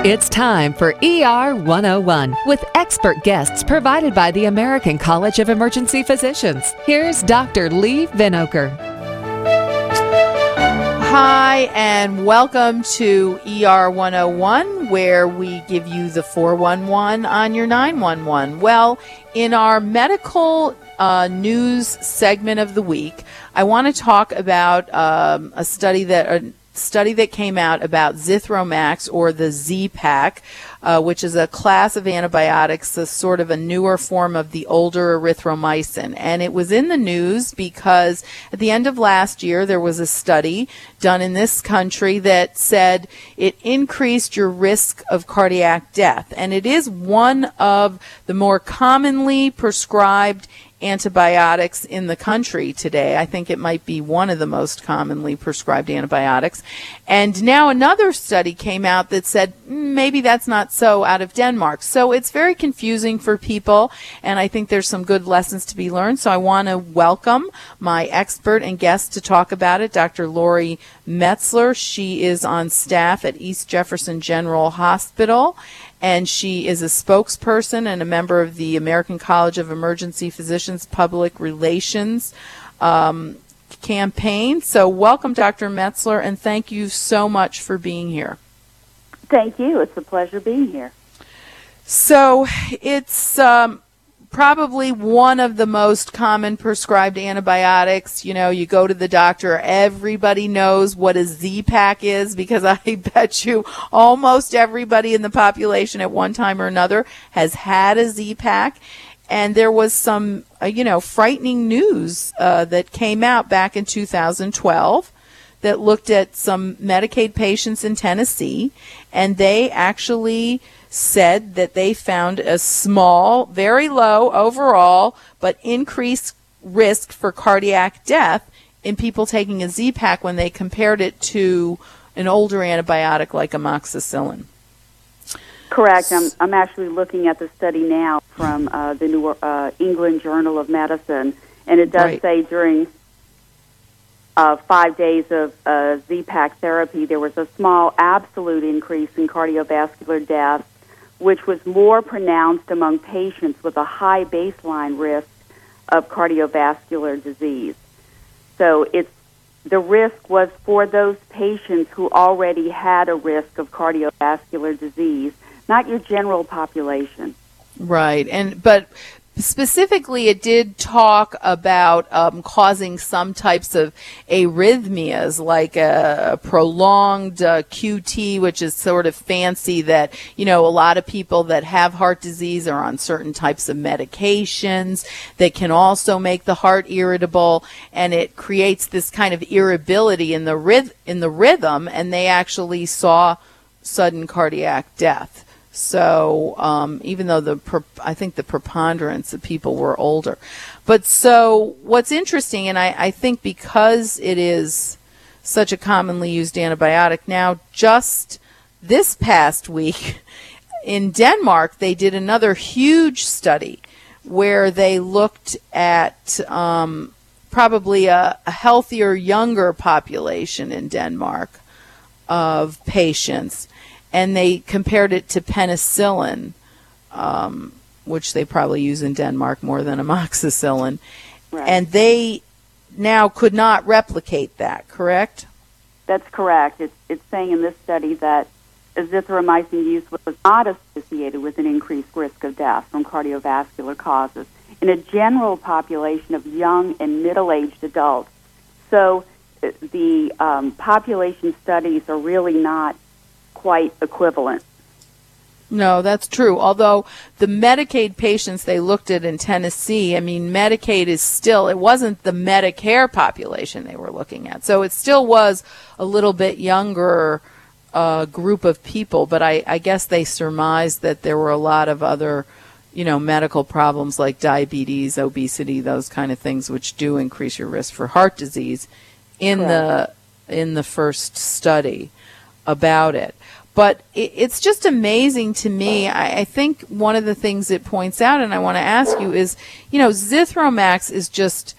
It's time for ER 101 with expert guests provided by the American College of Emergency Physicians. Here's Dr. Lee Vinokur. Hi, and welcome to ER 101, where we give you the 411 on your 911. Well, in our medical news segment of the week, I want to talk about a study that came out about Zithromax, or the Z-Pak, which is a class of antibiotics, a sort of a newer form of the older erythromycin. And it was in the news because at the end of last year, there was a study done in this country that said it increased your risk of cardiac death. And it is one of the more commonly prescribed antibiotics in the country today. I think it might be one of the most commonly prescribed antibiotics. And now another study came out that said maybe that's not so out of Denmark. So it's very confusing for people, and I think there's some good lessons to be learned. So I want to welcome my expert and guest to talk about it, Dr. Lori Metzler. She is on staff at East Jefferson General Hospital, and she is a spokesperson and a member of the American College of Emergency Physicians Public Relations campaign. So welcome, Dr. Metzler, and thank you so much for being here. Thank you. It's a pleasure being here. So it's probably one of the most common prescribed antibiotics. You know, you go to the doctor, everybody knows what a Z-Pak is, because I bet you almost everybody in the population at one time or another has had a Z-Pak. And there was some, frightening news that came out back in 2012 that looked at some Medicaid patients in Tennessee, and they actually said that they found a small, very low overall, but increased risk for cardiac death in people taking a Z-Pak when they compared it to an older antibiotic like amoxicillin. Correct. I'm actually looking at the study now from the New England Journal of Medicine, and it does say during 5 days of Z-Pak therapy, there was a small absolute increase in cardiovascular death, which was more pronounced among patients with a high baseline risk of cardiovascular disease. So the risk was for those patients who already had a risk of cardiovascular disease, not your general population. Right, but specifically, it did talk about causing some types of arrhythmias, like a prolonged QT, which is sort of fancy that, a lot of people that have heart disease are on certain types of medications that can also make the heart irritable, and it creates this kind of irritability in the rhythm, and they actually saw sudden cardiac death. So even though I think the preponderance of people were older. But so what's interesting, and I think because it is such a commonly used antibiotic now, just this past week in Denmark, they did another huge study where they looked at probably a healthier, younger population in Denmark of patients. And they compared it to penicillin, which they probably use in Denmark more than amoxicillin. Right. And they now could not replicate that, correct? That's correct. It's saying in this study that azithromycin use was not associated with an increased risk of death from cardiovascular causes in a general population of young and middle-aged adults. So the population studies are really not quite equivalent. No, that's true. Although the Medicaid patients they looked at in Tennessee, Medicaid is still, it wasn't the Medicare population they were looking at. So it still was a little bit younger group of people, but I guess they surmised that there were a lot of other, medical problems like diabetes, obesity, those kind of things, which do increase your risk for heart disease in the first study about it. But it's just amazing to me. I think one of the things it points out, and I want to ask you, is, Zithromax is just,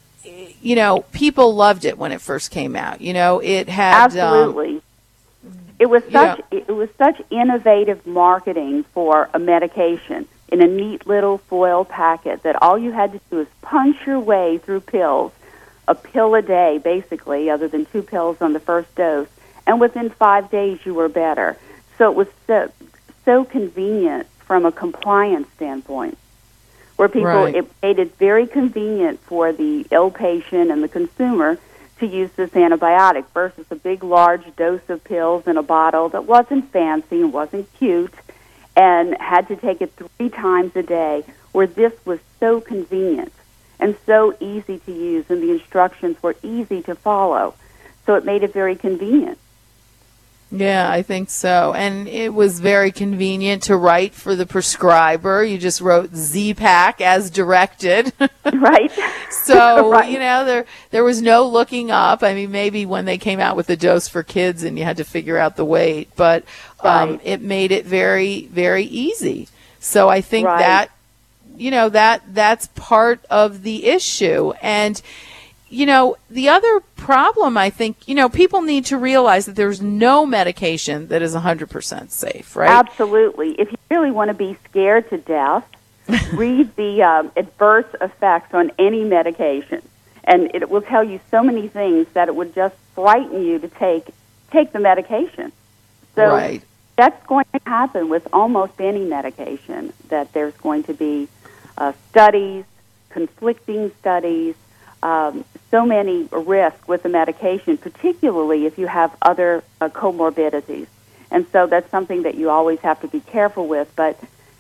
people loved it when it first came out. It had absolutely It was such innovative marketing for a medication in a neat little foil packet that all you had to do is punch your way through pills, a pill a day basically, other than 2 pills on the first dose, and within 5 days you were better. So it was so convenient from a compliance standpoint, where people, it made it very convenient for the ill patient and the consumer to use this antibiotic versus a big, large dose of pills in a bottle that wasn't fancy and wasn't cute and had to take it 3 times a day, where this was so convenient and so easy to use, and the instructions were easy to follow. So it made it very convenient. Yeah, I think so. And it was very convenient to write for the prescriber. You just wrote Z-Pak as directed. Right. So, right. You know, there was no looking up. I mean, maybe when they came out with the dose for kids and you had to figure out the weight, but it made it very, very easy. So I think that, you know, that's part of the issue. And you know, the other problem, I think, you know, people need to realize that there's no medication that is 100% safe, right? Absolutely. If you really want to be scared to death, read the adverse effects on any medication. And it will tell you so many things that it would just frighten you to take the medication. So that's going to happen with almost any medication, that there's going to be studies, conflicting studies, so many risks with the medication, particularly if you have other comorbidities. And so that's something that you always have to be careful with. But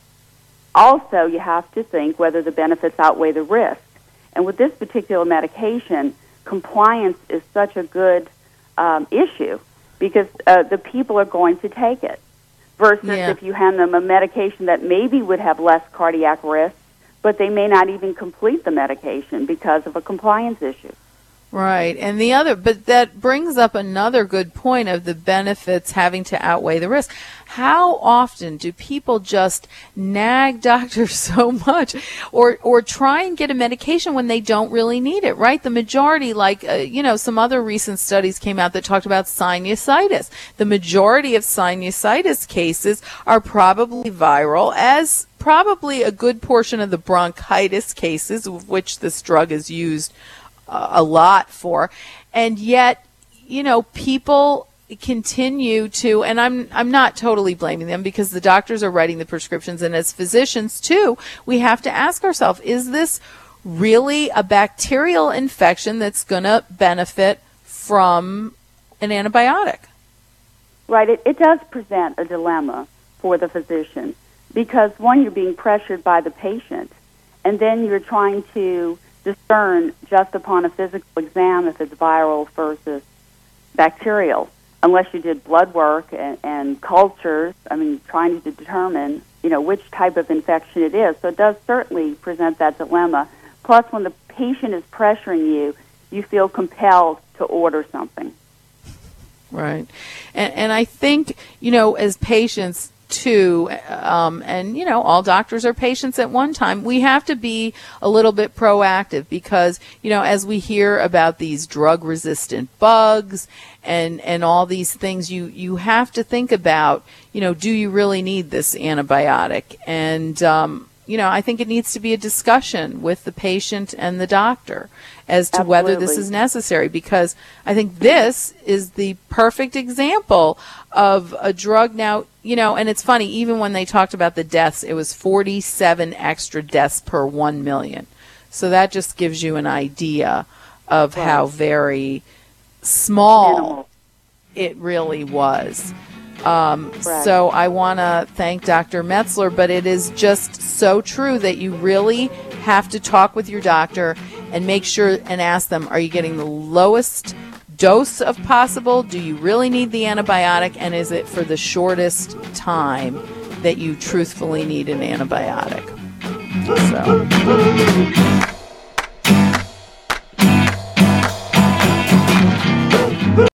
also you have to think whether the benefits outweigh the risk. And with this particular medication, compliance is such a good issue because the people are going to take it. Versus if you hand them a medication that maybe would have less cardiac risk, but they may not even complete the medication because of a compliance issue. Right. And but that brings up another good point of the benefits having to outweigh the risk. How often do people just nag doctors so much or try and get a medication when they don't really need it, right? The majority, like, you know, some other recent studies came out that talked about sinusitis. The majority of sinusitis cases are probably viral, as probably a good portion of the bronchitis cases, of which this drug is used a lot for, and yet, you know, people continue to, and I'm not totally blaming them because the doctors are writing the prescriptions, and as physicians too, we have to ask ourselves, is this really a bacterial infection that's going to benefit from an antibiotic? Right. It does present a dilemma for the physician because, one, you're being pressured by the patient, and then you're trying to discern just upon a physical exam if it's viral versus bacterial, unless you did blood work and cultures, I mean, trying to determine, you know, which type of infection it is. So it does certainly present that dilemma. Plus, when the patient is pressuring you, you feel compelled to order something. Right. And I think, you know, as patients, too, and you know, all doctors are patients at one time, we have to be a little bit proactive because, you know, as we hear about these drug resistant bugs and all these things, you have to think about, you know, do you really need this antibiotic? And you know, I think it needs to be a discussion with the patient and the doctor as to whether this is necessary, because I think this is the perfect example of a drug. Now, you know, and it's funny, even when they talked about the deaths, it was 47 extra deaths per 1 million. So that just gives you an idea of how very small it really was. So I want to thank Dr. Metzler, but it is just so true that you really have to talk with your doctor and make sure and ask them, are you getting the lowest dose of possible? Do you really need the antibiotic? And is it for the shortest time that you truthfully need an antibiotic? So.